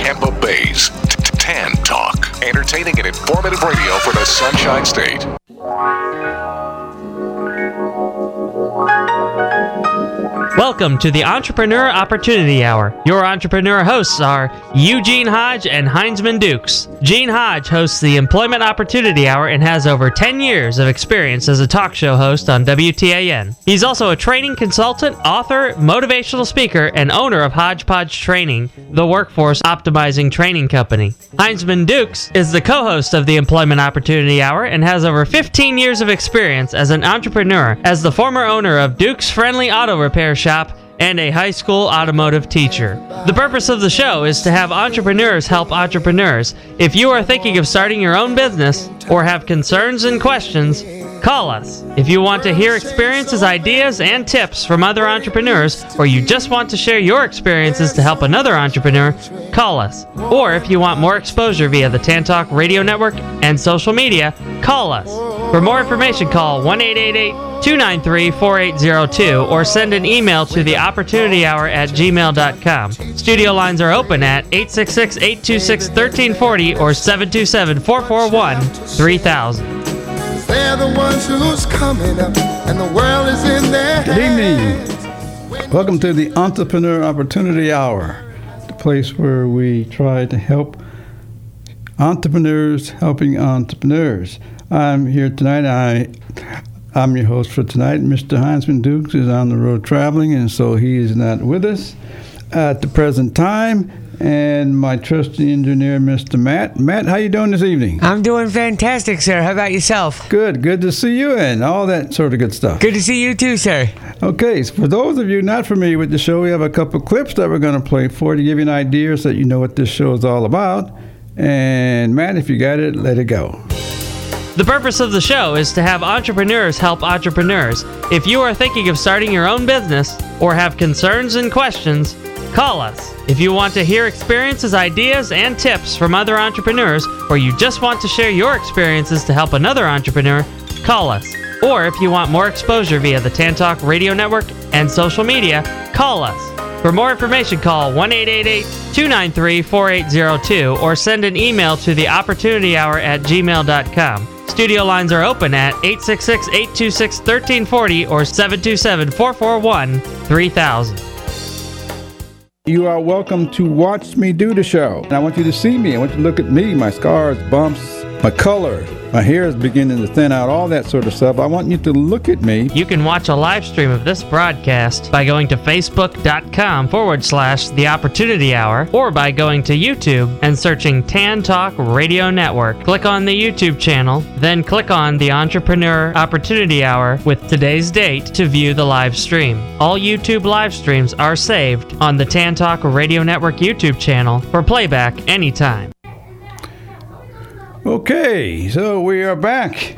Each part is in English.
Tampa Bay's Tan Talk. Entertaining and informative radio for the Sunshine State. Welcome to the Entrepreneur Opportunity Hour. Your entrepreneur hosts are Eugene Hodge and Heinzman Dukes. Gene Hodge hosts the Employment Opportunity Hour and has over 10 years of experience as a talk show host on WTAN. He's also a training consultant, author, motivational speaker, and owner of Hodgepodge Training, the workforce optimizing training company. Heinzman Dukes is the co-host of the Employment Opportunity Hour and has over 15 years of experience as an entrepreneur, as the former owner of Duke's Friendly Auto Repair Shop and a high school automotive teacher. The purpose of the show is to have entrepreneurs help entrepreneurs. If you are thinking of starting your own business or have concerns and questions, call us. If you want to hear experiences, ideas, and tips from other entrepreneurs, or you just want to share your experiences to help another entrepreneur, call us. Or if you want more exposure via the Tan Talk Radio Network and social media, call us. For more information, call 1-888-293-4802 or send an email to theopportunityhour@gmail.com. Studio lines are open at 866-826-1340 or 727-441-3000. They're the ones who's coming up, and the world is in their hands. Good evening. Welcome to the Entrepreneur Opportunity Hour, the place where we try to help entrepreneurs helping entrepreneurs. I'm here tonight. I'm your host for tonight. Mr. Heinzman Dukes is on the road traveling, and so he is not with us at the present time. And my trusty engineer, Mr. Matt. Matt, how you doing this evening? I'm doing fantastic, sir. How about yourself? Good to see you and all that sort of good stuff. Good to see you too, sir. Okay, so for those of you not familiar with the show, we have a couple of clips that we're going to play for to give you an idea so that you know what this show is all about. And Matt, if you got it, let it go. The purpose of the show is to have entrepreneurs help entrepreneurs. If you are thinking of starting your own business or have concerns and questions, call us. If you want to hear experiences, ideas, and tips from other entrepreneurs, or you just want to share your experiences to help another entrepreneur, call us. Or if you want more exposure via the Tan Talk Radio Network and social media, call us. For more information, call 1-888-293-4802 or send an email to theopportunityhour@gmail.com. Studio lines are open at 866-826-1340 or 727-441-3000. You are welcome to watch me do the show. And I want you to see me. I want you to look at me, my scars, bumps, my color. My hair is beginning to thin out, all that sort of stuff. I want you to look at me. You can watch a live stream of this broadcast by going to facebook.com/The Opportunity Hour or by going to YouTube and searching Tan Talk Radio Network. Click on the YouTube channel, then click on the Entrepreneur Opportunity Hour with today's date to view the live stream. All YouTube live streams are saved on the Tan Talk Radio Network YouTube channel for playback anytime. Okay, so we are back.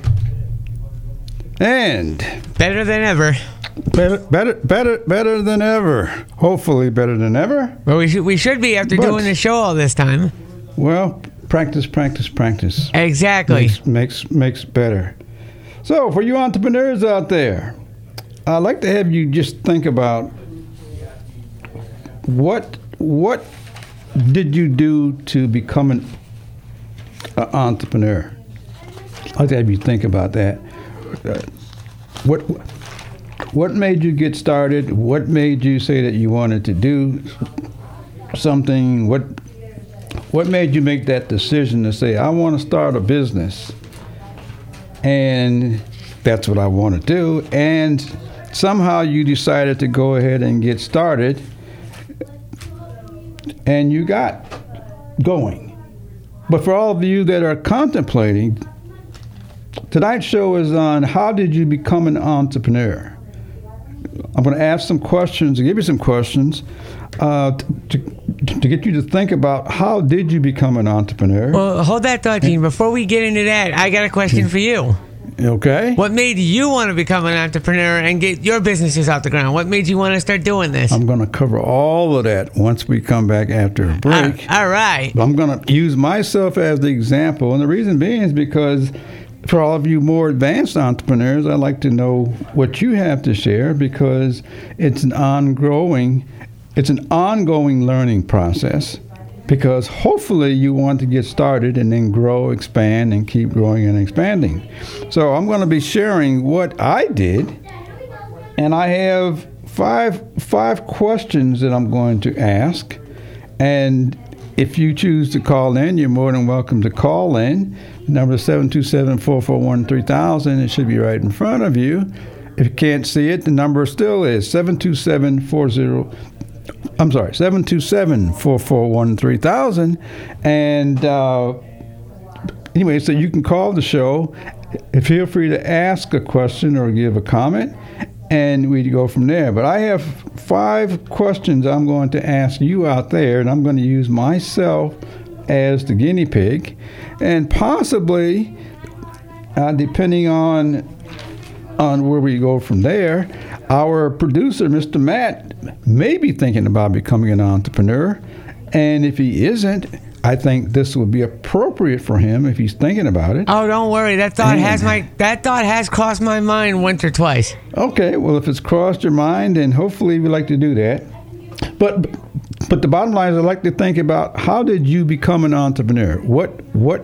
And better than ever. Better than ever. Hopefully better than ever. Well, we should be after doing the show all this time. Well, practice. Exactly. Makes better. So, for you entrepreneurs out there, I'd like to have you just think about what did you do to become an entrepreneur? I'd like to have you think about that. What made you get started? What made you say that you wanted to do something? What made you make that decision to say, I want to start a business, and that's what I want to do, and somehow you decided to go ahead and get started, and you got going. But for all of you that are contemplating, tonight's show is on how did you become an entrepreneur? I'm going to ask some questions, give you some questions to get you to think about how did you become an entrepreneur. Well, hold that thought, Gene. Before we get into that, I got a question for you. Okay. What made you want to become an entrepreneur and get your businesses off the ground? What made you want to start doing this? I'm going to cover all of that once we come back after a break. All right. I'm going to use myself as the example, and the reason being is because for all of you more advanced entrepreneurs, I'd like to know what you have to share, because it's an ongoing learning process. because hopefully you want to get started and then grow, expand, and keep growing and expanding. So I'm going to be sharing what I did, and I have five questions that I'm going to ask. And if you choose to call in, you're more than welcome to call in. The number is 727-441-3000. It should be right in front of you. If you can't see it, the number still is 727-441-3000. And anyway, so you can call the show. Feel free to ask a question or give a comment, and we go from there. But I have 5 questions I'm going to ask you out there, and I'm going to use myself as the guinea pig. And possibly, depending on where we go from there, our producer, Mr. Matt, may be thinking about becoming an entrepreneur. And if he isn't, I think this would be appropriate for him if he's thinking about it. Oh, don't worry. That thought has crossed my mind once or twice. Okay, well, if it's crossed your mind, then hopefully we'd like to do that. But the bottom line is, I'd like to think about, how did you become an entrepreneur? What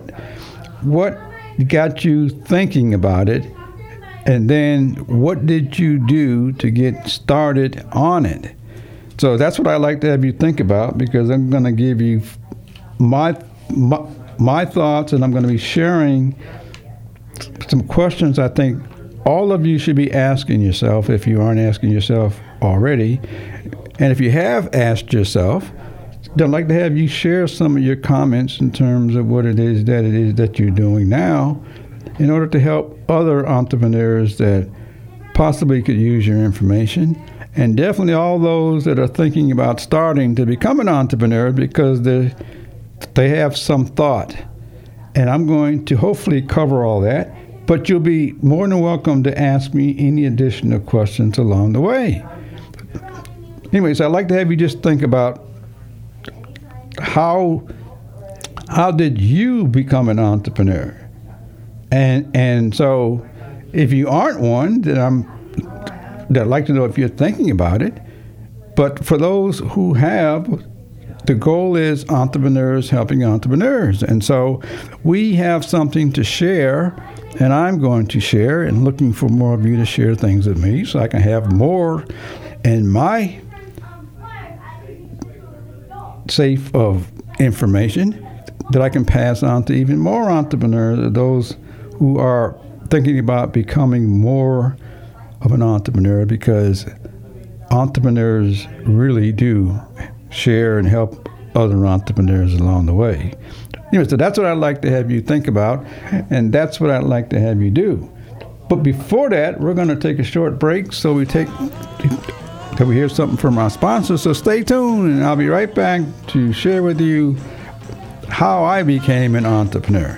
got you thinking about it? And then what did you do to get started on it? So that's what I'd like to have you think about, because I'm going to give you my thoughts, and I'm going to be sharing some questions I think all of you should be asking yourself if you aren't asking yourself already. And if you have asked yourself, I'd like to have you share some of your comments in terms of what it is that you're doing now, in order to help other entrepreneurs that possibly could use your information, and definitely all those that are thinking about starting to become an entrepreneur, because they have some thought. And I'm going to hopefully cover all that, but you'll be more than welcome to ask me any additional questions along the way. Anyways, I'd like to have you just think about how did you become an entrepreneur? And so if you aren't one, then I'd like to know if you're thinking about it. But for those who have, the goal is entrepreneurs helping entrepreneurs. And so we have something to share, and I'm going to share, and looking for more of you to share things with me so I can have more in my safe of information that I can pass on to even more entrepreneurs, those who are thinking about becoming more of an entrepreneur, because entrepreneurs really do share and help other entrepreneurs along the way. Anyway, so that's what I'd like to have you think about, and that's what I'd like to have you do. But before that, we're going to take a short break so we hear something from our sponsors. So stay tuned, and I'll be right back to share with you how I became an entrepreneur.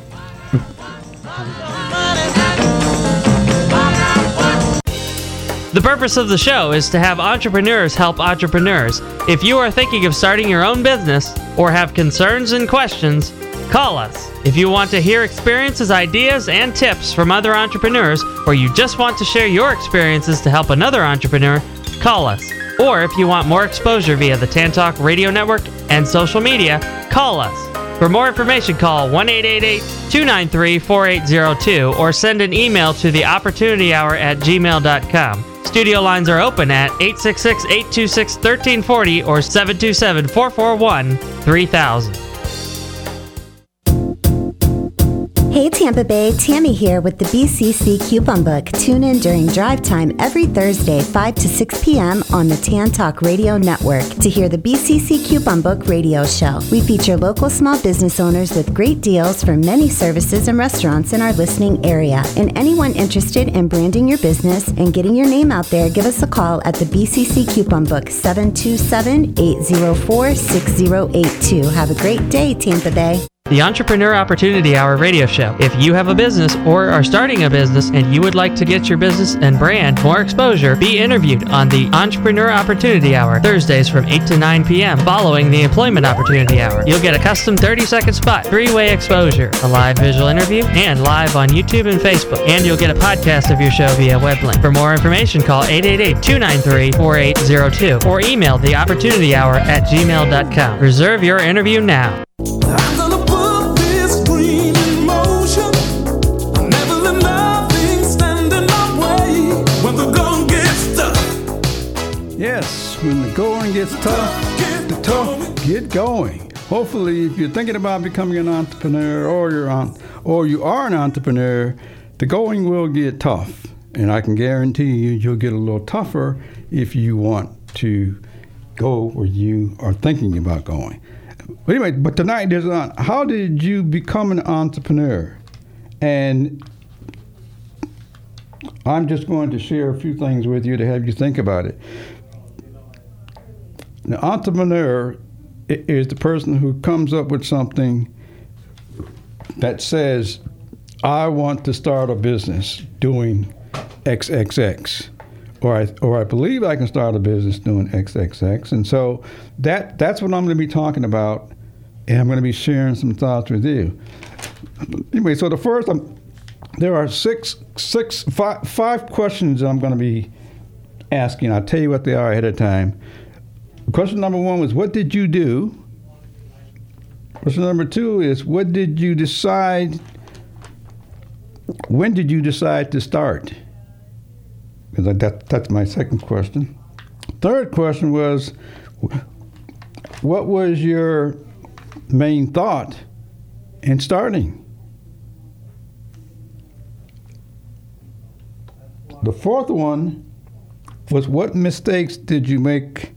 The purpose of the show is to have entrepreneurs help entrepreneurs. If you are thinking of starting your own business or have concerns and questions, call us. If you want to hear experiences, ideas, and tips from other entrepreneurs, or you just want to share your experiences to help another entrepreneur, call us. Or if you want more exposure via the Tantalk Radio Network and social media, call us. For more information, call 1-888-293-4802 or send an email to theopportunityhour@gmail.com. Studio lines are open at 866-826-1340 or 727-441-3000. Hey Tampa Bay, Tammy here with the BCC Coupon Book. Tune in during drive time every Thursday, 5 to 6 p.m. on the Tantalk Radio Network to hear the BCC Coupon Book radio show. We feature local small business owners with great deals for many services and restaurants in our listening area. And anyone interested in branding your business and getting your name out there, give us a call at the BCC Coupon Book, 727-804-6082. Have a great day, Tampa Bay. the Entrepreneur Opportunity Hour radio show. If you have a business or are starting a business and you would like to get your business and brand more exposure, be interviewed on the Entrepreneur Opportunity Hour, Thursdays from 8 to 9 p.m. following the Employment Opportunity Hour. You'll get a custom 30-second spot, 3-way exposure, a live visual interview, and live on YouTube and Facebook. And you'll get a podcast of your show via web link. For more information, call 888-293-4802 or email theopportunityhour@gmail.com. Reserve your interview now. I'm gonna put this dream in motion. Never let nothing stand in my way when the going gets tough. Yes, when the going gets tough, the tough get going. Hopefully, if you're thinking about becoming an entrepreneur or you are an entrepreneur, the going will get tough. And I can guarantee you'll get a little tougher if you want to go where you are thinking about going. But anyway, but tonight is on how did you become an entrepreneur? And I'm just going to share a few things with you to have you think about it. The entrepreneur is the person who comes up with something that says, I want to start a business doing XXX. Or I believe I can start a business doing XXX. And so that's what I'm going to be talking about, and I'm going to be sharing some thoughts with you. Anyway, so the first, there are five questions that I'm going to be asking. I'll tell you what they are ahead of time. Question number 1 was, what did you do? Question number 2 is, what did you decide? When did you decide to start? That's my second question. Third question was, what was your main thought in starting? The fourth one was, what mistakes did you make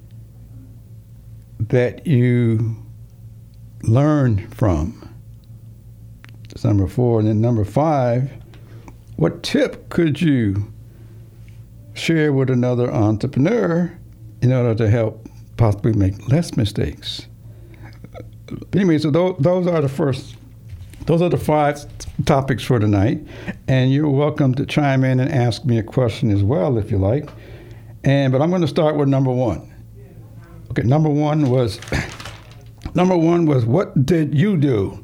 that you learned from? That's number 4. And then number 5, what tip could you share with another entrepreneur in order to help possibly make less mistakes? Anyway, so those are the 5 topics for tonight, and you're welcome to chime in and ask me a question as well if you like. But I'm going to start with number 1. Okay, number one was what did you do?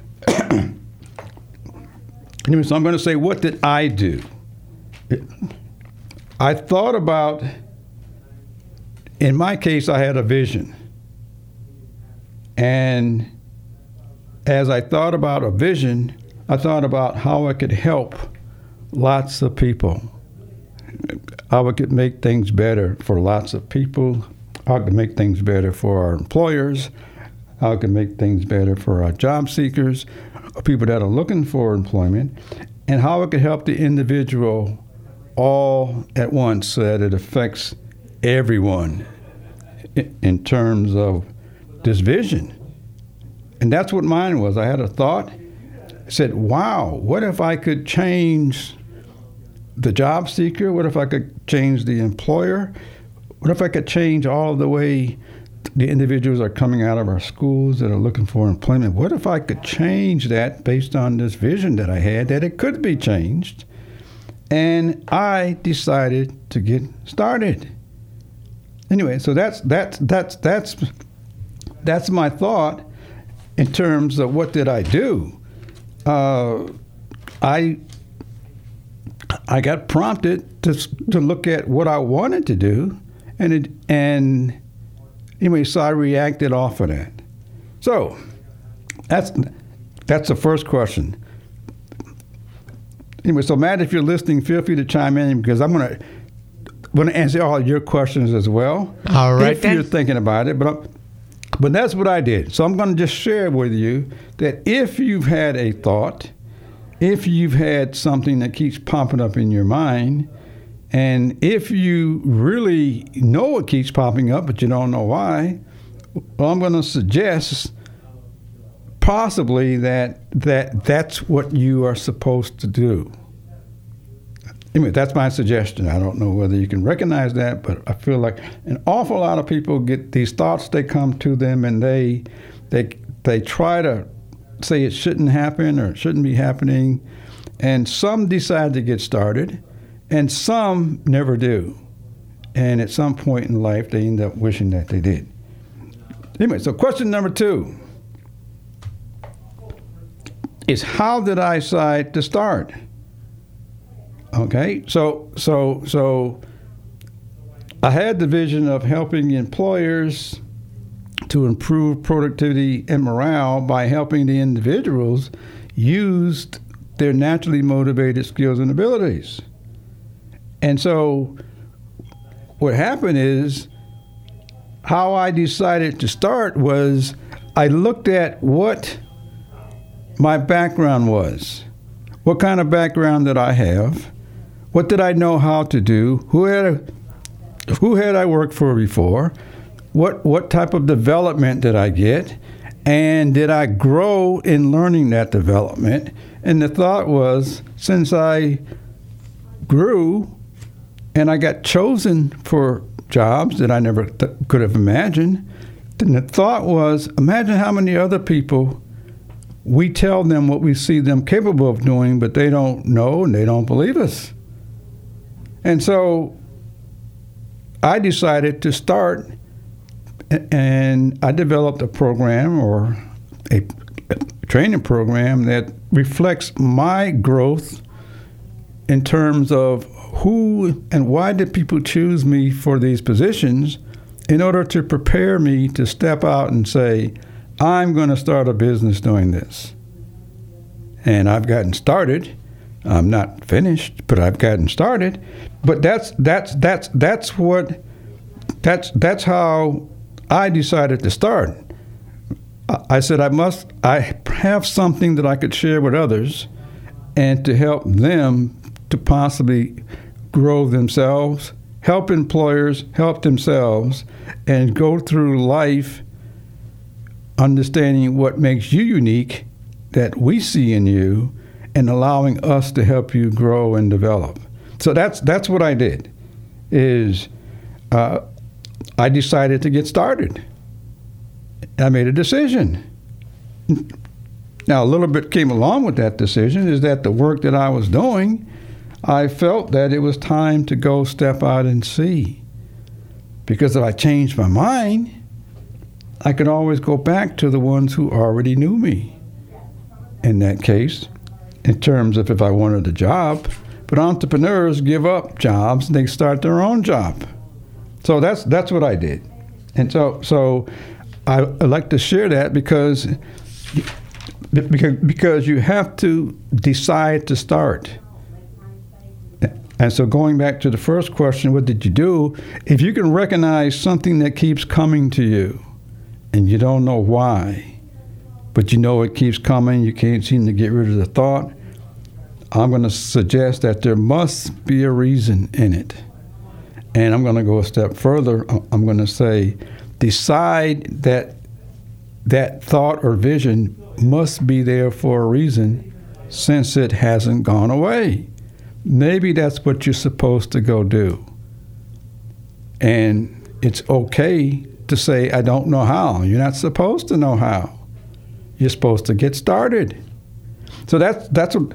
Anyway, so I'm going to say, what did I do? I thought about, in my case, I had a vision. And as I thought about a vision, I thought about how I could help lots of people. How I could make things better for lots of people. How I could make things better for our employers. How I could make things better for our job seekers, people that are looking for employment. And how I could help the individual all at once so that it affects everyone in terms of this vision. And that's what mine was. I had a thought. I said, wow, what if I could change the job seeker? What if I could change the employer? What if I could change all the way the individuals are coming out of our schools that are looking for employment? What if I could change that based on this vision that I had, that it could be changed? And I decided to get started. Anyway, so that's my thought in terms of what did I do. I got prompted to look at what I wanted to do, and anyway, so I reacted off of that. So that's the first question. Anyway, so Matt, if you're listening, feel free to chime in, because I'm going to answer all your questions as well. All right, if you're thinking about it, but that's what I did. So I'm going to just share with you that if you've had a thought, if you've had something that keeps popping up in your mind, and if you really know it keeps popping up but you don't know why, well, I'm going to suggest possibly that's what you are supposed to do. Anyway, that's my suggestion. I don't know whether you can recognize that, but I feel like an awful lot of people get these thoughts, they come to them, and they try to say it shouldn't happen or it shouldn't be happening. And some decide to get started, and some never do. And at some point in life, they end up wishing that they did. Anyway, so question number 2 is, how did I decide to start? Okay, so I had the vision of helping employers to improve productivity and morale by helping the individuals use their naturally motivated skills and abilities. And so what happened is, how I decided to start was, I looked at what my background was. What kind of background did I have? What did I know how to do? Who had I worked for before? What type of development did I get? And did I grow in learning that development? And the thought was, since I grew and I got chosen for jobs that I never could have imagined, then the thought was, imagine how many other people we tell them what we see them capable of doing, but they don't know and they don't believe us. And so I decided to start, and I developed a program, or a training program, that reflects my growth in terms of who and why did people choose me for these positions, in order to prepare me to step out and say, I'm going to start a business doing this. And I've gotten started. I'm not finished, but I've gotten started. But that's how I decided to start. I said I have something that I could share with others, and to help them to possibly grow themselves, help employers help themselves, and go through life understanding what makes you unique, that we see in you, and allowing us to help you grow and develop. So that's what I did. I decided to get started. I made a decision. Now, a little bit came along with that decision, is that the work that I was doing, I felt that it was time to go step out and see. Because if I changed my mind, I could always go back to the ones who already knew me. In that case, in terms of if I wanted a job, but entrepreneurs give up jobs and they start their own job. So that's what I did. And so I like to share that because you have to decide to start. And so going back to the first question, what did you do? If you can recognize something that keeps coming to you and you don't know why, but you know it keeps coming, you can't seem to get rid of the thought, I'm going to suggest that there must be a reason in it. And I'm going to go a step further. I'm going to say, decide that that thought or vision must be there for a reason, since it hasn't gone away. Maybe that's what you're supposed to go do. And it's okay to say, I don't know how. You're not supposed to know how. You're supposed to get started. So that's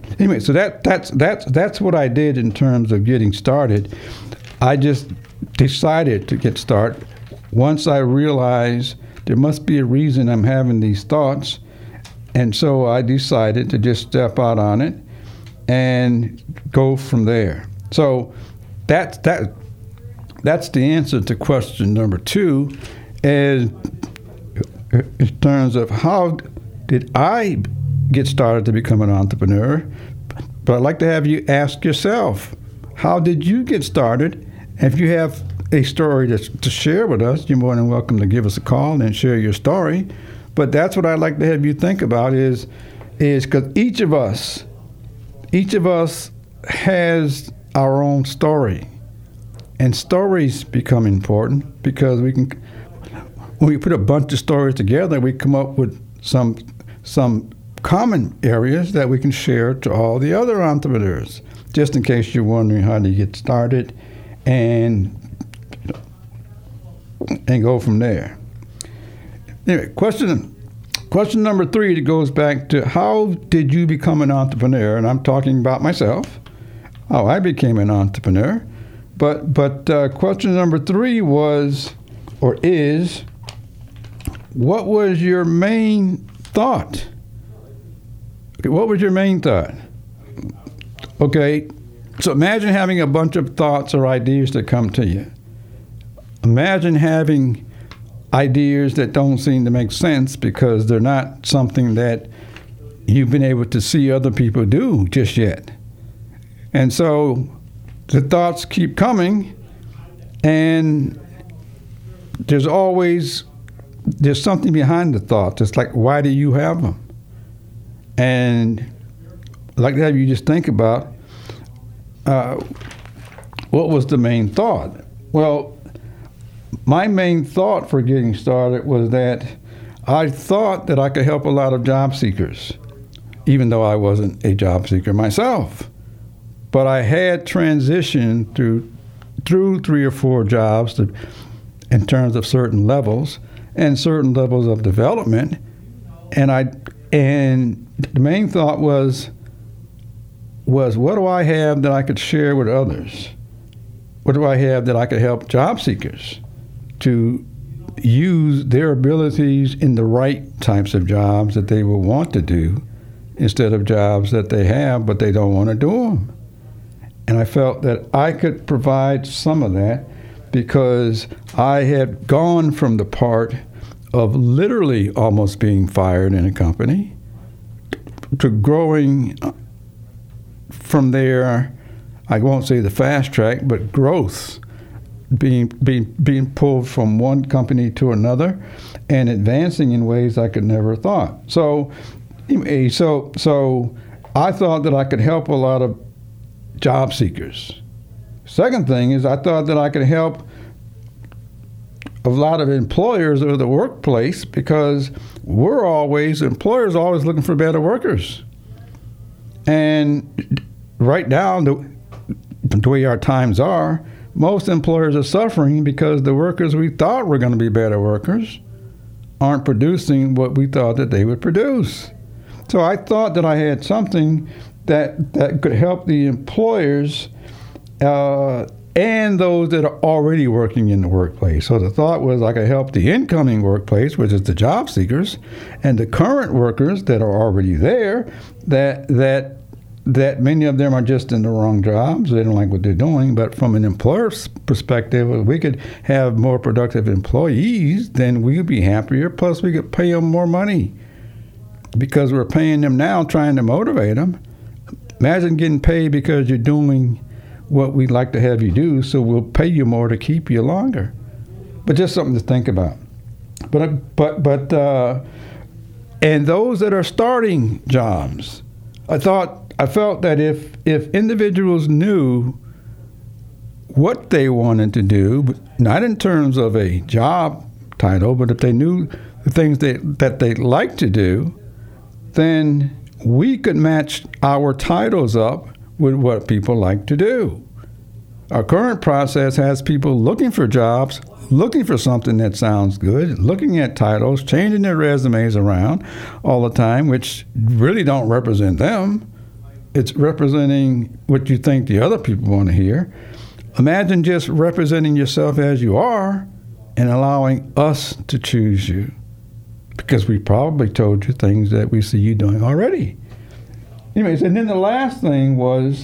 what I did in terms of getting started. I just decided to get started. Once I realized there must be a reason I'm having these thoughts, and so I decided to just step out on it and go from there. So that's the answer to question number 2, is in terms of how did I get started to become an entrepreneur. But I'd like to have you ask yourself, how did you get started? And if you have a story to share with us, you're more than welcome to give us a call and share your story. But that's what I'd like to have you think about, is because each of us has our own story. And stories become important because when we put a bunch of stories together, we come up with some common areas that we can share to all the other entrepreneurs, just in case you're wondering how to get started and go from there. Anyway, question question number 3, it goes back to how did you become an entrepreneur? And I'm talking about myself, how I became an entrepreneur. But question number 3 was, or is, what was your main thought? Okay, what was your main thought? Okay, so imagine having a bunch of thoughts or ideas that come to you. Imagine having ideas that don't seem to make sense because they're not something that you've been able to see other people do just yet. And so the thoughts keep coming, and there's something behind the thoughts. It's like, why do you have them? And I'd like to have you just think about what was the main thought? Well, my main thought for getting started was that I thought that I could help a lot of job seekers, even though I wasn't a job seeker myself. But I had transitioned through 3 or 4 jobs in terms of certain levels and certain levels of development, and the main thought was what do I have that I could share with others? What do I have that I could help job seekers to use their abilities in the right types of jobs that they will want to do instead of jobs that they have but they don't want to do them? And I felt that I could provide some of that because I had gone from the part of literally almost being fired in a company to growing from there. I won't say the fast track, but growth, being pulled from one company to another and advancing in ways I could never have thought. So I thought that I could help a lot of job seekers. Second thing is I thought that I could help a lot of employers or the workplace because employers are always looking for better workers. And right now, the way our times are, most employers are suffering because the workers we thought were going to be better workers aren't producing what we thought that they would produce. So I thought that I had something that could help the employers and those that are already working in the workplace. So the thought was I could help the incoming workplace, which is the job seekers, and the current workers that are already there, that many of them are just in the wrong jobs. They don't like what they're doing. But from an employer's perspective, if we could have more productive employees, then we would be happier. Plus, we could pay them more money because we're paying them now trying to motivate them. Imagine getting paid because you're doing what we'd like to have you do, so we'll pay you more to keep you longer. But just something to think about. And those that are starting jobs, I felt that if individuals knew what they wanted to do, not in terms of a job title, but if they knew the things that they like to do, then we could match our titles up with what people like to do. Our current process has people looking for jobs, looking for something that sounds good, looking at titles, changing their resumes around all the time, which really don't represent them. It's representing what you think the other people want to hear. Imagine just representing yourself as you are and allowing us to choose you, because we probably told you things that we see you doing already. Anyways, and then the last thing was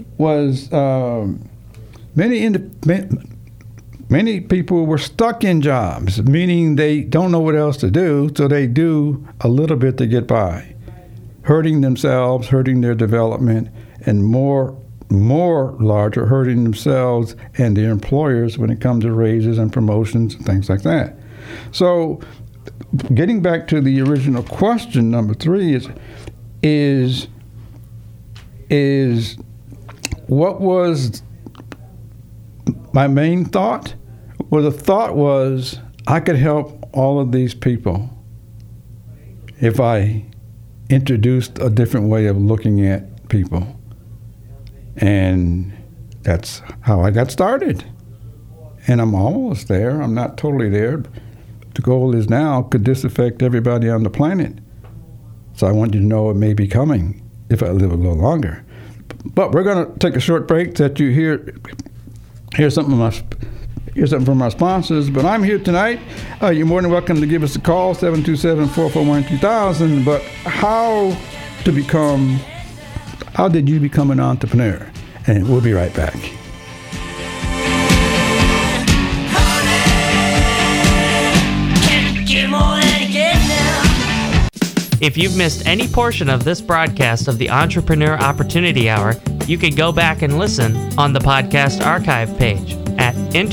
many people were stuck in jobs, meaning they don't know what else to do, so they do a little bit to get by, hurting themselves, hurting their development, and more larger, hurting themselves and their employers when it comes to raises and promotions and things like that. So getting back to the original question, number 3 is what was my main thought? Well, the thought was I could help all of these people if I introduced a different way of looking at people. And that's how I got started. And I'm almost there. I'm not totally there. goal is now, could this affect everybody on the planet? So I want you to know it may be coming if I live a little longer. But we're going to take a short break to let you hear something from our sponsors. But I'm here tonight. You're more than welcome to give us a call, 727-441-2000. But how did you become an entrepreneur? And we'll be right back. If you've missed any portion of this broadcast of the Entrepreneur Opportunity Hour, you can go back and listen on the podcast archive page at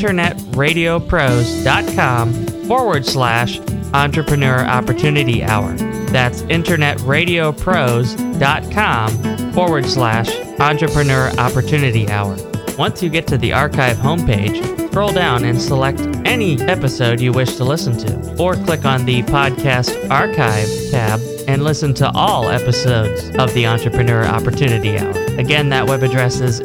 internetradiopros.com/Entrepreneur Opportunity Hour. That's internetradiopros.com/Entrepreneur Opportunity Hour. Once you get to the archive homepage, scroll down and select any episode you wish to listen to, or click on the Podcast Archive tab and listen to all episodes of the Entrepreneur Opportunity Hour. Again, that web address is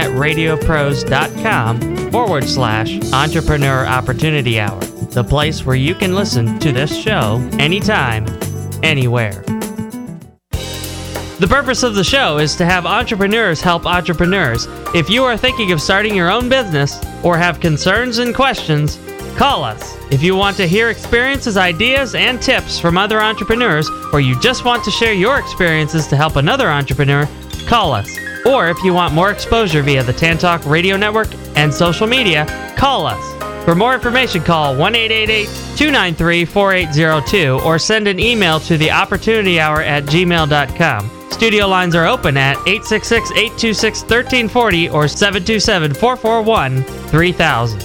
internetradiopros.com/Entrepreneur Opportunity Hour, the place where you can listen to this show anytime, anywhere. The purpose of the show is to have entrepreneurs help entrepreneurs. If you are thinking of starting your own business or have concerns and questions, call us. If you want to hear experiences, ideas, and tips from other entrepreneurs, or you just want to share your experiences to help another entrepreneur, call us. Or if you want more exposure via the Tan Talk Radio Network and social media, call us. For more information, call 1-888-293-4802 or send an email to theopportunityhour@gmail.com. Studio lines are open at 866-826-1340 or 727-441-3000.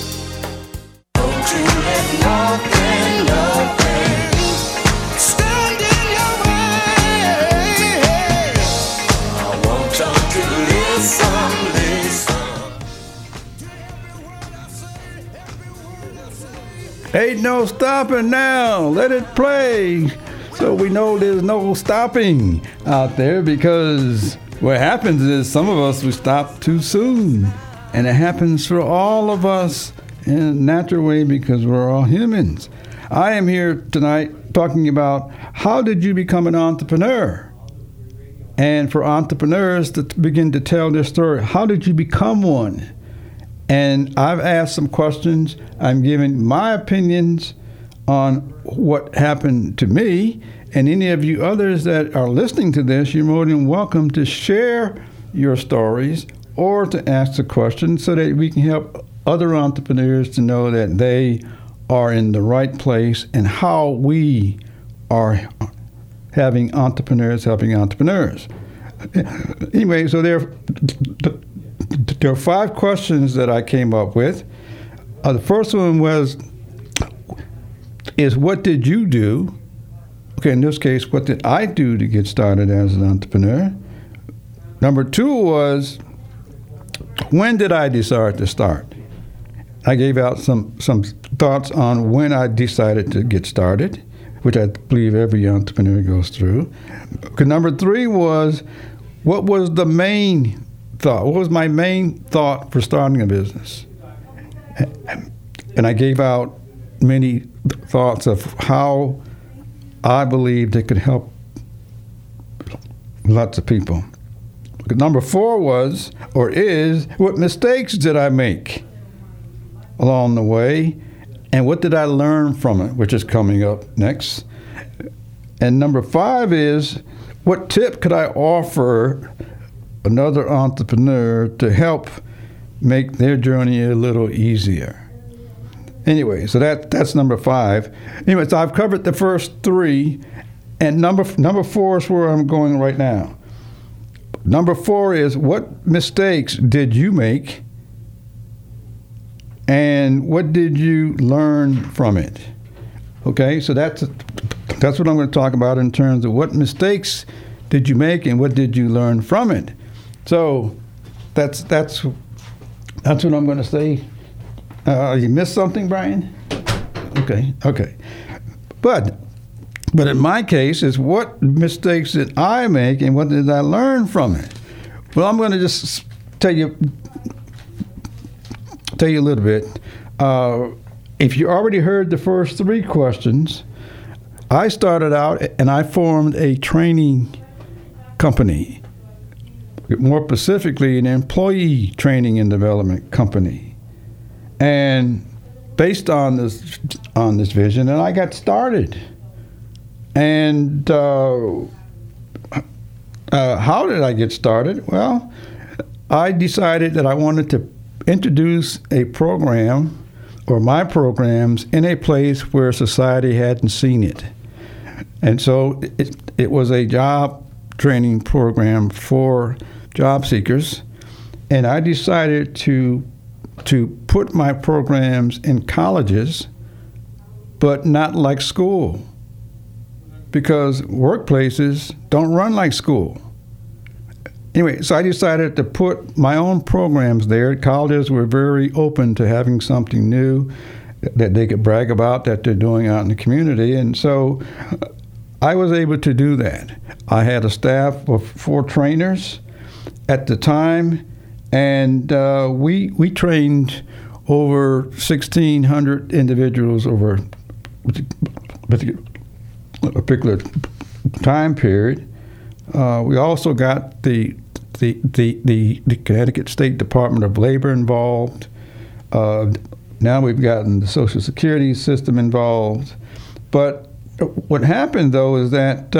Ain't no stopping now. Let it play. So we know there's no stopping out there, because what happens is some of us, we stop too soon. And it happens for all of us in a natural way, because we're all humans. I am here tonight talking about how did you become an entrepreneur? And for entrepreneurs to begin to tell their story, how did you become one? And I've asked some questions. I'm giving my opinions on what happened to me. And any of you others that are listening to this, you're more than welcome to share your stories or to ask a question so that we can help other entrepreneurs to know that they are in the right place and how we are having entrepreneurs helping entrepreneurs. Anyway, so there are 5 questions that I came up with. The first one is what did you do? Okay, in this case, what did I do to get started as an entrepreneur? Number 2 was, when did I decide to start? I gave out some thoughts on when I decided to get started, which I believe every entrepreneur goes through. Okay, number 3 was, what was the main thought? What was my main thought for starting a business? And I gave out many thoughts of how I believed it could help lots of people. Number 4 was, or is, what mistakes did I make along the way? And what did I learn from it, which is coming up next? And number 5 is, what tip could I offer another entrepreneur to help make their journey a little easier? Anyway, so that's number 5. Anyway, so I've covered the first 3, and number 4 is where I'm going right now. Number 4 is, what mistakes did you make, and what did you learn from it? Okay, so that's what I'm going to talk about in terms of what mistakes did you make and what did you learn from it. So that's what I'm going to say. You missed something, Brian? Okay. But in my case, is what mistakes did I make and what did I learn from it? Well, I'm going to just tell you a little bit. if you already heard the first three questions, I started out and I formed a training company, more specifically an employee training and development company. And based on this vision, and I got started. And how did I get started? Well, I decided that I wanted to introduce a program or my programs in a place where society hadn't seen it. And so it was a job training program for job seekers. And I decided to put my programs in colleges, but not like school, because workplaces don't run like school. Anyway, so I decided to put my own programs there. Colleges were very open to having something new that they could brag about that they're doing out in the community. And so I was able to do that. I had a staff of 4 trainers at the time, and we trained over 1,600 individuals over a particular time period. We also got the Connecticut State Department of Labor involved. Now we've gotten the Social Security system involved. But what happened, though, is that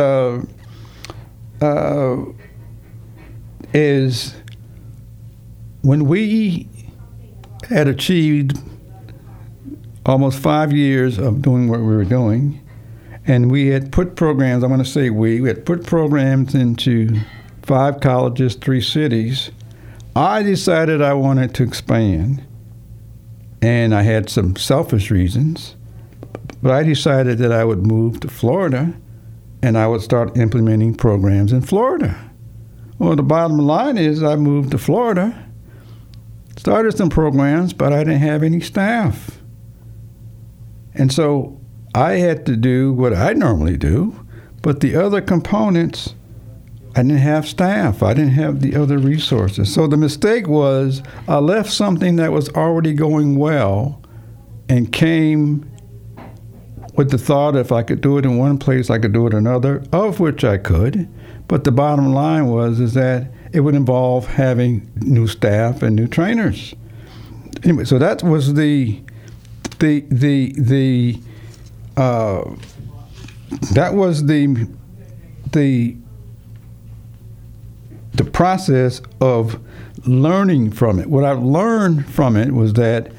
is when we had achieved almost 5 years of doing what we were doing, and we had put programs, I'm going to say we had put programs into 5 colleges, 3 cities, I decided I wanted to expand. And I had some selfish reasons, but I decided that I would move to Florida and I would start implementing programs in Florida. Well, the bottom line is I moved to Florida, started some programs, but I didn't have any staff. And so I had to do what I normally do, but the other components, I didn't have staff. I didn't have the other resources. So the mistake was I left something that was already going well and came with the thought if I could do it in one place, I could do it in another, of which I could. But the bottom line was that it would involve having new staff and new trainers. Anyway, so that was the process of learning from it. What I learned from it was that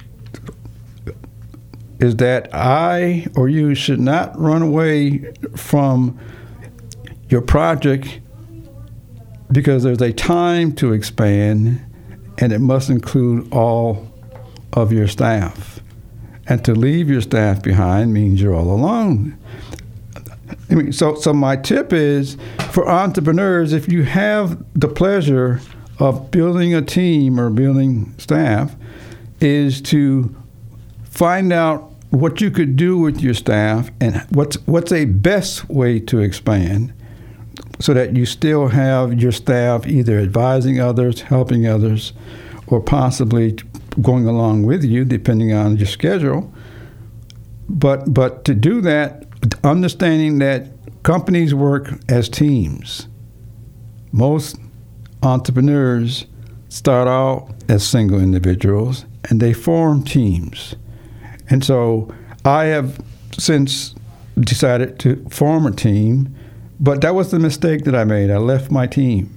I or you should not run away from your project because there's a time to expand and it must include all of your staff. And to leave your staff behind means you're all alone. I mean, so my tip is for entrepreneurs, if you have the pleasure of building a team or building staff, is to find out what you could do with your staff and what's a best way to expand so that you still have your staff either advising others, helping others, or possibly going along with you, depending on your schedule. But to do that, understanding that companies work as teams. Most entrepreneurs start out as single individuals and they form teams. And so I have since decided to form a team, but that was the mistake that I made. I left my team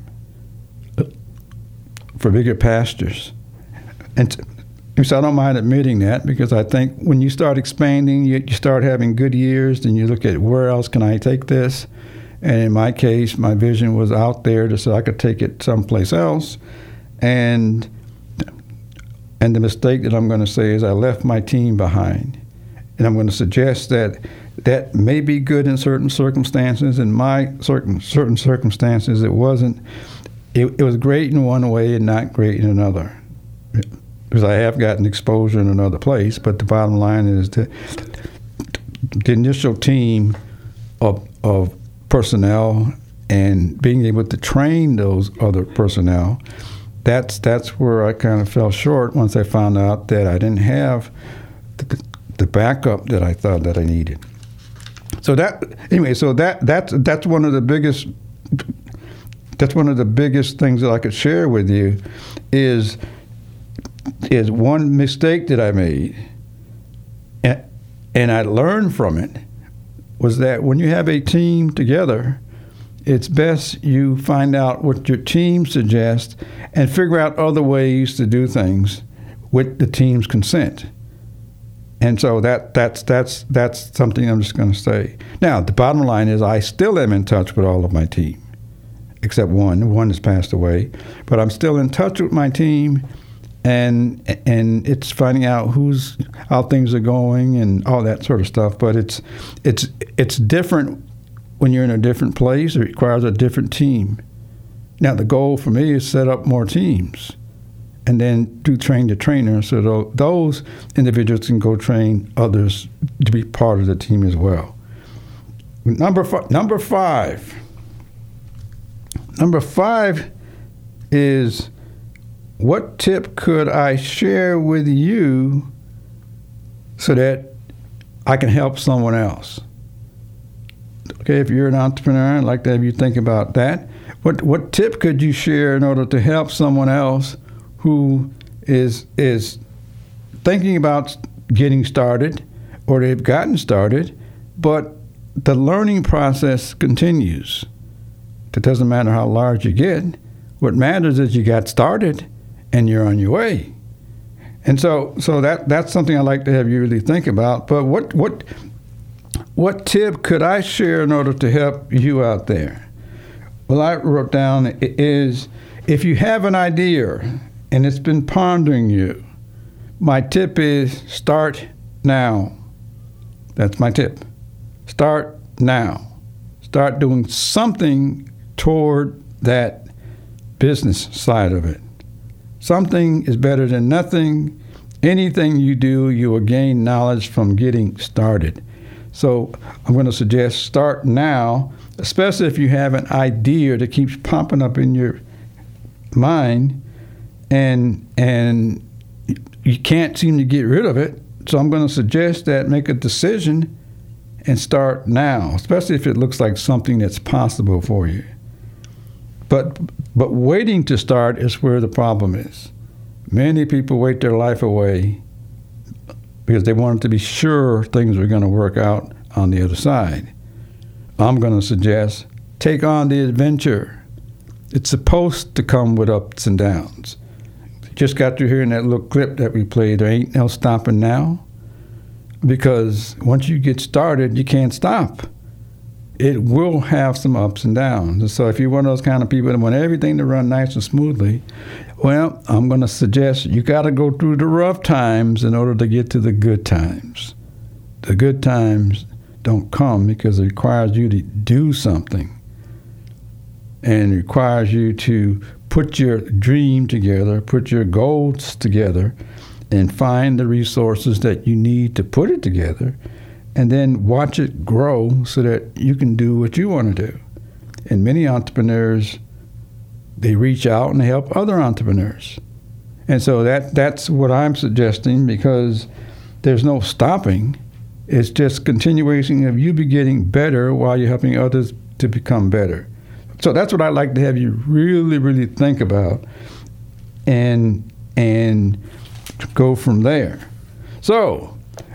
for bigger pastures. And so I don't mind admitting that, because I think when you start expanding, you start having good years, then you look at where else can I take this? And in my case, my vision was out there so I could take it someplace else. And the mistake that I'm going to say is I left my team behind. And I'm going to suggest that may be good in certain circumstances. In my certain circumstances, it wasn't. It was great in one way and not great in another. Because I have gotten exposure in another place, but the bottom line is that the initial team of personnel and being able to train those other personnel, that's where I kind of fell short once I found out that I didn't have the backup that I thought that I needed. So that's one of the biggest. That's one of the biggest things that I could share with you is one mistake that I made, and I learned from it, was that when you have a team together, it's best you find out what your team suggests and figure out other ways to do things with the team's consent. And so that's something I'm just going to say. Now, the bottom line is I still am in touch with all of my team, except one. One has passed away. But I'm still in touch with my team, and it's finding out how things are going and all that sort of stuff. But it's different when you're in a different place. It requires a different team. Now, the goal for me is set up more teams and then do train the trainer so those individuals can go train others to be part of the team as well. Number five is, what tip could I share with you so that I can help someone else? Okay, if you're an entrepreneur, I'd like to have you think about that. What tip could you share in order to help someone else who is thinking about getting started, or they've gotten started, but the learning process continues? It doesn't matter how large you get. What matters is you got started and you're on your way. And so that's something I'd like to have you really think about. But what tip could I share in order to help you out there? Well, I wrote down is, if you have an idea and it's been pondering you, my tip is start now. That's my tip. Start now. Start doing something toward that business side of it. Something is better than nothing. Anything you do, you will gain knowledge from getting started. So I'm going to suggest start now, especially if you have an idea that keeps popping up in your mind and you can't seem to get rid of it. So I'm going to suggest that make a decision and start now, especially if it looks like something that's possible for you. But waiting to start is where the problem is. Many people wait their life away because they wanted to be sure things were going to work out on the other side. I'm going to suggest take on the adventure. It's supposed to come with ups and downs. Just got to hearing that little clip that we played, there ain't no stopping now, because once you get started, you can't stop. It will have some ups and downs. So if you're one of those kind of people that want everything to run nice and smoothly, well, I'm going to suggest you got to go through the rough times in order to get to the good times. The good times don't come because it requires you to do something, and it requires you to put your dream together, put your goals together, and find the resources that you need to put it together, and then watch it grow so that you can do what you want to do. And many entrepreneurs, they reach out and they help other entrepreneurs. And so that's what I'm suggesting, because there's no stopping. It's just continuation of you be getting better while you're helping others to become better. So that's what I'd like to have you really, really think about and go from there. So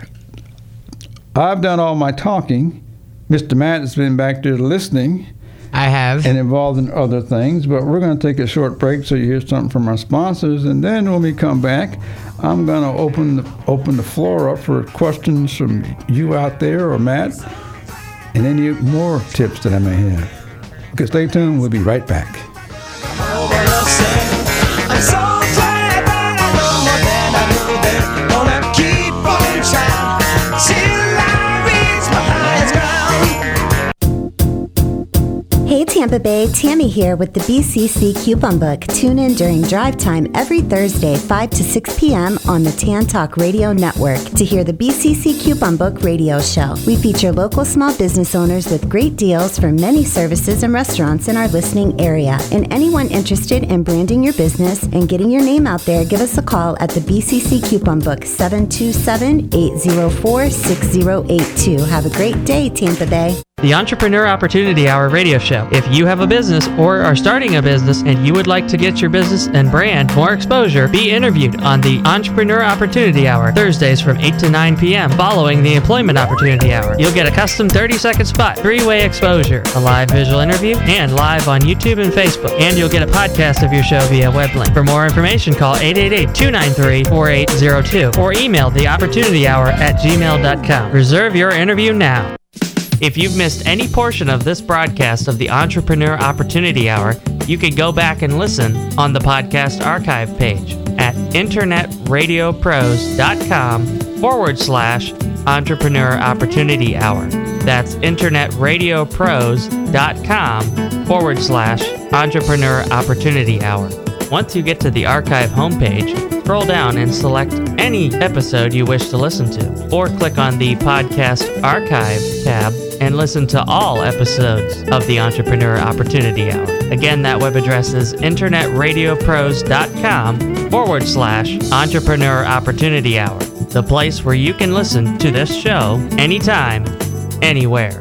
I've done all my talking. Mr. Matt has been back there listening. I have. And involved in other things, but we're going to take a short break so you hear something from our sponsors, and then when we come back, I'm going to open the floor up for questions from you out there or Matt, and any more tips that I may have. Okay, stay tuned. We'll be right back. Hey Tampa Bay, Tammy here with the BCC Coupon Book. Tune in during drive time every Thursday, 5 to 6 p.m. on the Tan Talk Radio Network to hear the BCC Coupon Book radio show. We feature local small business owners with great deals for many services and restaurants in our listening area. And anyone interested in branding your business and getting your name out there, give us a call at the BCC Coupon Book, 727-804-6082. Have a great day, Tampa Bay. The Entrepreneur Opportunity Hour radio show. If you have a business or are starting a business and you would like to get your business and brand more exposure, be interviewed on the Entrepreneur Opportunity Hour, Thursdays from 8 to 9 p.m. following the Employment Opportunity Hour. You'll get a custom 30-second spot, 3-way exposure, a live visual interview, and live on YouTube and Facebook. And you'll get a podcast of your show via web link. For more information, call 888-293-4802 or email theopportunityhour@gmail.com. Reserve your interview now. If you've missed any portion of this broadcast of the Entrepreneur Opportunity Hour, you can go back and listen on the podcast archive page at internetradiopros.com/Entrepreneur Opportunity Hour. That's internetradiopros.com/Entrepreneur Opportunity Hour. Once you get to the archive homepage, scroll down and select any episode you wish to listen to, or click on the Podcast Archive tab and listen to all episodes of the Entrepreneur Opportunity Hour. Again, that web address is internetradiopros.com/Entrepreneur Opportunity Hour, the place where you can listen to this show anytime, anywhere.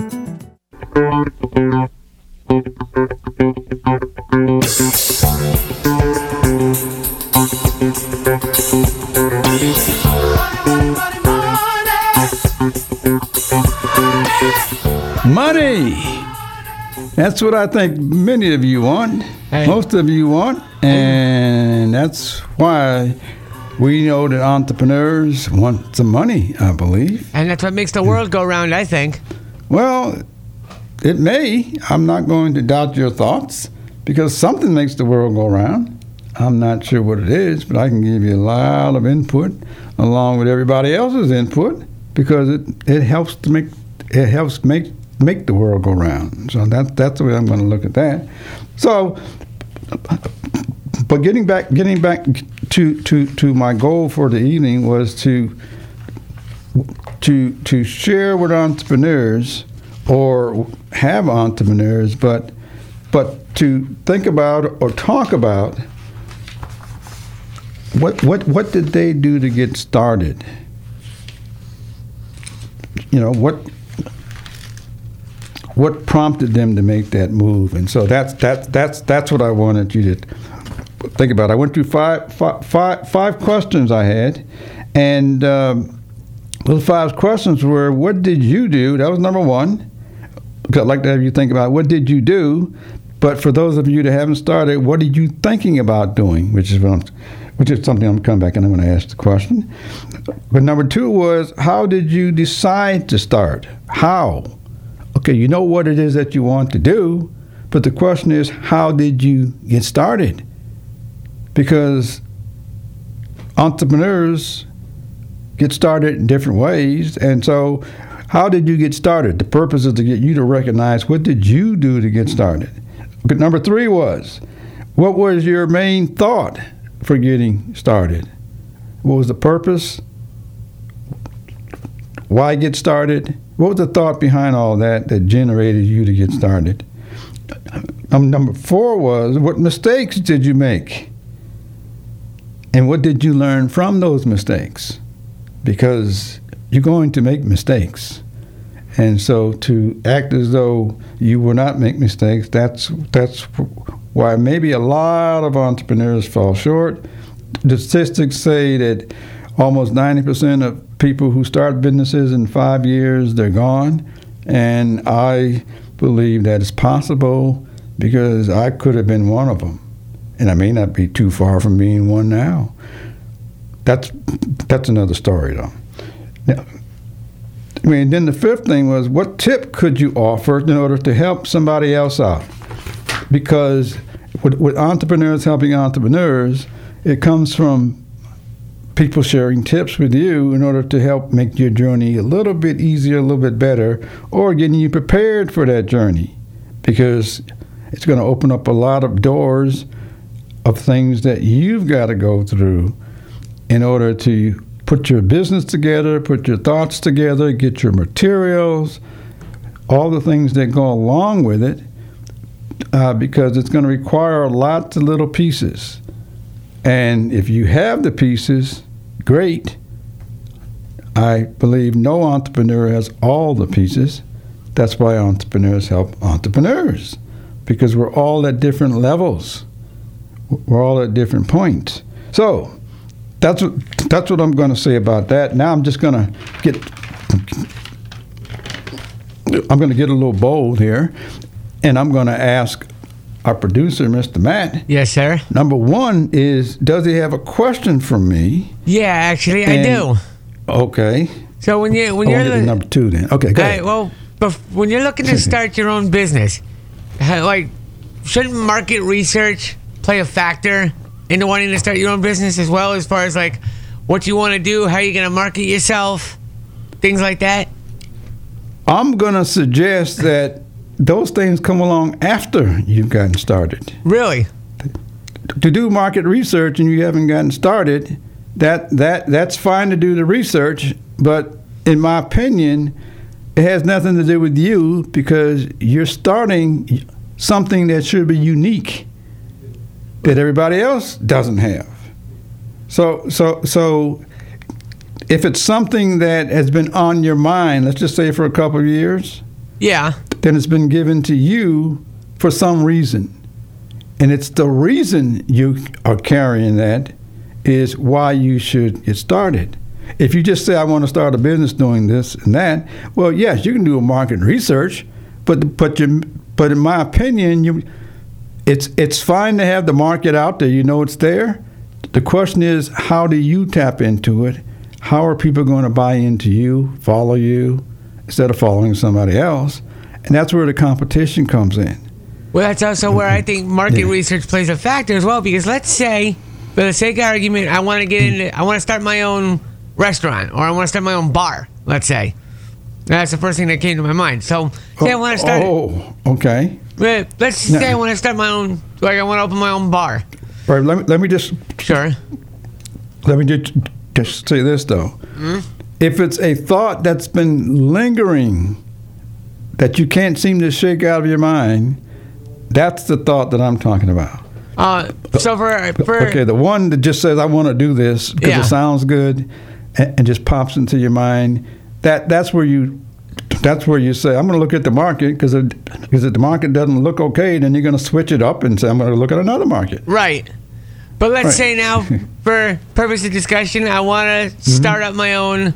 Money! That's what I think many of you want. Hey. Most of you want. And that's why we know that entrepreneurs want some money, I believe. And that's what makes the world go round, I think. Well, it may. I'm not going to doubt your thoughts because something makes the world go round. I'm not sure what it is, but I can give you a lot of input along with everybody else's input because it helps to make the world go round. So that's the way I'm going to look at that. So, but getting back to my goal for the evening was to share with entrepreneurs or have entrepreneurs, but to think about or talk about what did they do to get started? You know, what prompted them to make that move? And so that's what I wanted you to think about. I went through five questions I had, and those 5 questions were: what did you do? That was number 1. I'd like to have you think about what did you do. But for those of you that haven't started, what are you thinking about doing? Which is something I'm coming back and I'm going to ask the question. But number 2 was, how did you decide to start? How? Okay, you know what it is that you want to do, but the question is, how did you get started? Because entrepreneurs get started in different ways, and so how did you get started? The purpose is to get you to recognize what did you do to get started. But number 3 was, what was your main thought for getting started? What was the purpose? Why get started? What was the thought behind all that generated you to get started? Number 4 was, what mistakes did you make? And what did you learn from those mistakes? Because you're going to make mistakes. And so to act as though you will not make mistakes, that's why maybe a lot of entrepreneurs fall short. The statistics say that almost 90% of people who start businesses in 5 years, they're gone. And I believe that it's possible because I could have been one of them. And I may not be too far from being one now. That's another story, though. Now, then the 5th thing was, what tip could you offer in order to help somebody else out? Because with entrepreneurs helping entrepreneurs, it comes from people sharing tips with you in order to help make your journey a little bit easier, a little bit better, or getting you prepared for that journey. because it's going to open up a lot of doors of things that you've got to go through in order to put your business together, put your thoughts together, get your materials, all the things that go along with it, because it's going to require lots of little pieces. And if you have the pieces, great. I believe no entrepreneur has all the pieces. That's why entrepreneurs help entrepreneurs, because we're all at different levels. We're all at different points. So that's what I'm going to say about that. Now I'm just going to get a little bold here, and I'm going to ask our producer, Mr. Matt. Yes, sir. Number one is, does he have a question for me? Yeah, actually, I do. Okay. So when you're number two, then. Okay, go ahead. Well, when you're looking to start your own business, like, shouldn't market research play a factor into wanting to start your own business as well, as far as like what you want to do, how you're going to market yourself, things like that? I'm going to suggest that those things come along after you've gotten started. Really? To do market research and you haven't gotten started, that's fine to do the research, but in my opinion, it has nothing to do with you, because you're starting something that should be unique that everybody else doesn't have. So if it's something that has been on your mind, let's just say for a couple of years, yeah, then it's been given to you for some reason. And it's the reason you are carrying that is why you should get started. If you just say, I want to start a business doing this and that, well, yes, you can do a market research, but in my opinion, it's fine to have the market out there. You know it's there. The question is, how do you tap into it? How are people going to buy into you, follow you, instead of following somebody else? And that's where the competition comes in. Well, that's also where I think market research plays a factor as well, because let's say, for the sake of argument, I want to start my own restaurant, or I want to start my own bar, let's say. That's the first thing that came to my mind. So, say I want to start... Oh, okay. Let's say I want to start my own... Like, I want to open my own bar. Right, let me just... Sure. Let me just say this, though. Mm-hmm. If it's a thought that's been lingering that you can't seem to shake out of your mind, that's the thought that I'm talking about. So for okay, the one that just says, I want to do this because it sounds good and just pops into your mind, that's where you say, I'm going to look at the market, because if the market doesn't look okay, then you're going to switch it up and say, I'm going to look at another market. Right. But let's say now, for purpose of discussion, I want to start up my own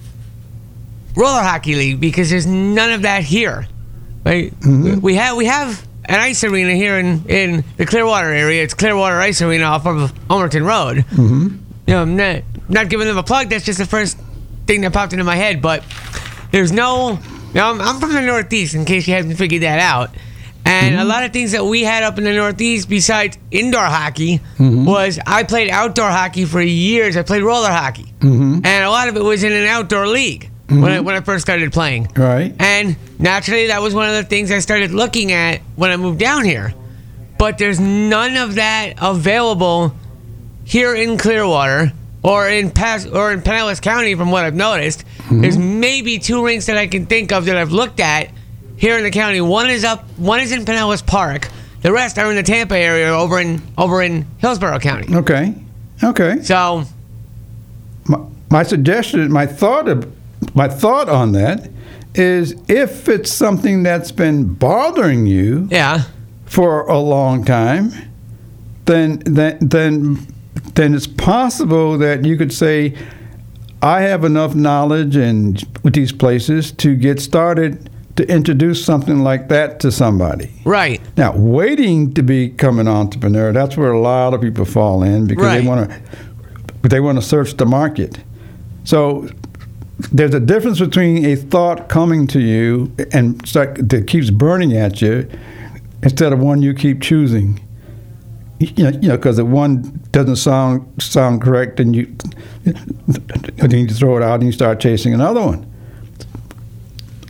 roller hockey league, because there's none of that here. Right? Mm-hmm. We have an ice arena here in the Clearwater area. It's Clearwater Ice Arena off of Homerton Road. Mm-hmm. You know, I'm not giving them a plug. That's just the first thing that popped into my head. But there's no... Now, I'm from the Northeast, in case you haven't figured that out. And a lot of things that we had up in the Northeast besides indoor hockey was, I played outdoor hockey for years. I played roller hockey. And a lot of it was in an outdoor league when I first started playing. Right. And naturally, that was one of the things I started looking at when I moved down here. But there's none of that available here in Clearwater or in Pinellas County, from what I've noticed. There's maybe 2 rinks that I can think of that I've looked at here in the county. One is in Pinellas Park. The rest are in the Tampa area over in Hillsborough County. Okay. So my suggestion, my thought on that is, if it's something that's been bothering you for a long time, then it's possible that you could say, I have enough knowledge with these places to get started to introduce something like that to somebody. Right. Now, waiting to become an entrepreneur, that's where a lot of people fall in, because they want to search the market. So there's a difference between a thought coming to you and that keeps burning at you, instead of one you keep choosing. You know, because if one doesn't sound correct, then you throw it out and you start chasing another one.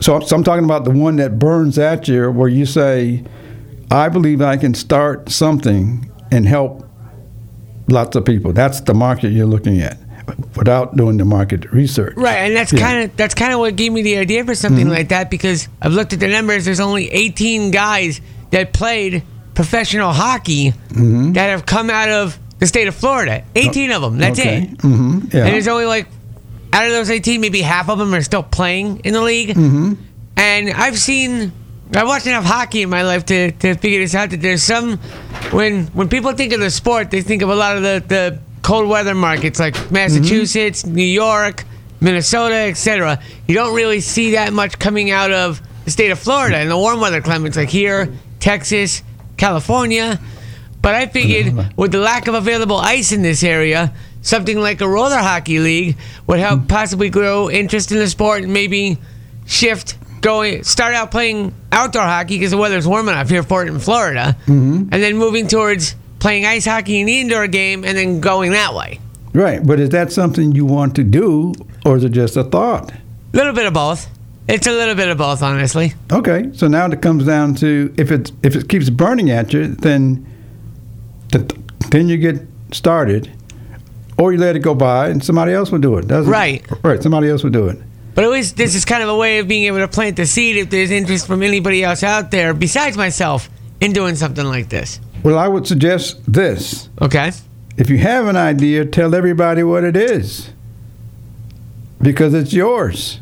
So I'm talking about the one that burns at you, where you say, I believe I can start something and help lots of people. That's the market you're looking at, without doing the market research. Right, and that's kind of what gave me the idea for something like that, because I've looked at the numbers. There's only 18 guys that played professional hockey that have come out of the state of Florida. 18 of them. That's it. Yeah. And there's only like, out of those 18, maybe half of them are still playing in the league. And I've watched enough hockey in my life to figure this out, that there's some, when people think of the sport, they think of a lot of the cold weather markets like Massachusetts, New York, Minnesota, etc. You don't really see that much coming out of the state of Florida and the warm weather climates like here, Texas, California. But I figured with the lack of available ice in this area, something like a roller hockey league would help possibly grow interest in the sport and maybe start out playing outdoor hockey because the weather's warm enough here for it in Florida, and then moving towards playing ice hockey in the indoor game and then going that way. Right, but is that something you want to do, or is it just a thought? A little bit of both. It's a little bit of both, honestly. Okay, so now it comes down to, if it keeps burning at you, then you get started, or you let it go by and somebody else will do it. Right, somebody else will do it. But at least this is kind of a way of being able to plant the seed if there's interest from anybody else out there besides myself in doing something like this. Well, I would suggest this. Okay. If you have an idea, tell everybody what it is, because it's yours.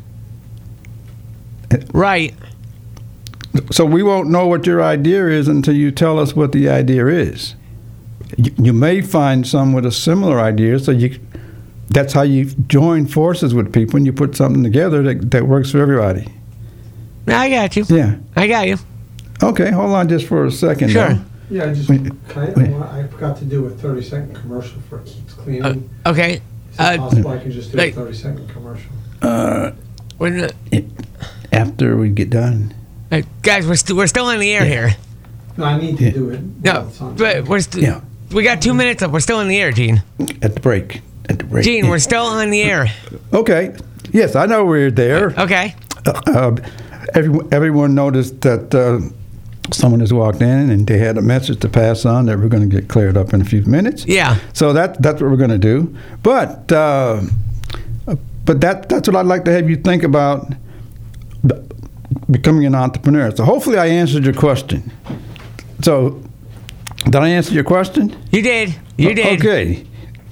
Right. So we won't know what your idea is until you tell us what the idea is. You may find some with a similar idea, so that's how you join forces with people and you put something together that works for everybody. I got you. Yeah. I got you. Okay, hold on just for a second. Sure. Though. Yeah, I forgot to do a 30-second commercial for Keeps Cleaning. Okay. Is it possible I can just do a 30-second commercial? After we get done. Guys, we're still on the air here. No, I need to do it. No, but we got 2 minutes up. We're still in the air, Gene. At the break. Gene, we're still on the air. Okay. Yes, I know we're there. Okay. Everyone noticed that someone has walked in and they had a message to pass on that we're going to get cleared up in a few minutes. Yeah. So that's what we're going to do. But that's what I'd like to have you think about, becoming an entrepreneur. So hopefully I answered your question. So did I answer your question? You did. You did. Okay.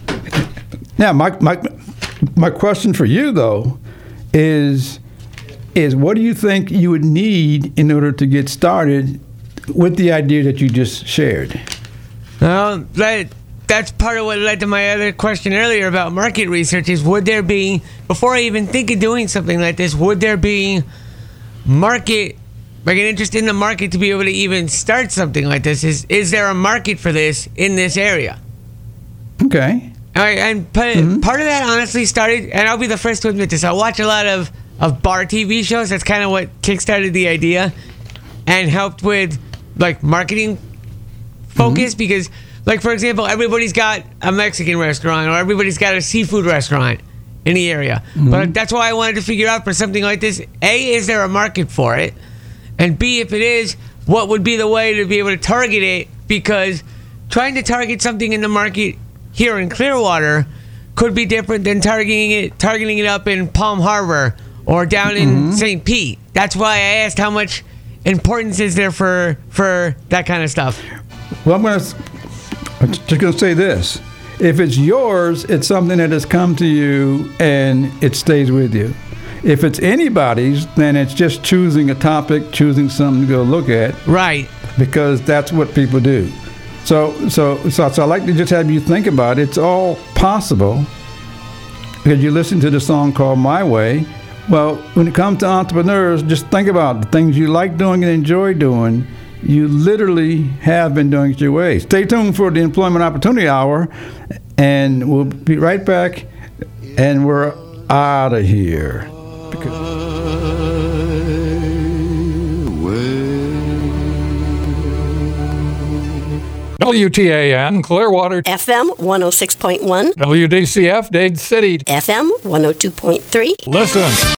Now my question for you though is what do you think you would need in order to get started with the idea that you just shared? Well, that's part of what led to my other question earlier about market research is, would there be, before I even think of doing something like this, would there be market, like an interest in the market to be able to even start something like this? Is there a market for this in this area? Okay. All right, and part of that honestly started, and I'll be the first to admit this, I watch a lot of bar TV shows. That's kind of what kickstarted the idea and helped with like marketing focus, because like, for example, everybody's got a Mexican restaurant or everybody's got a seafood restaurant in the area. But that's why I wanted to figure out for something like this, A, is there a market for it? And B, if it is, what would be the way to be able to target it? Because trying to target something in the market here in Clearwater could be different than targeting it up in Palm Harbor or down in St. Pete. That's why I asked how much importance is there for that kind of stuff. Well, I'm just going to say this. If it's yours, it's something that has come to you and it stays with you. If it's anybody's, then it's just choosing a topic, choosing something to go look at. Right. Because that's what people do. So I'd like to just have you think about it. It's all possible. Because you listen to the song called My Way. Well, when it comes to entrepreneurs, just think about the things you like doing and enjoy doing. You literally have been doing it your way. Stay tuned for the Employment Opportunity Hour, and we'll be right back, and we're out of here. WTAN, Clearwater. FM 106.1. WDCF, Dade City. FM 102.3. Listen.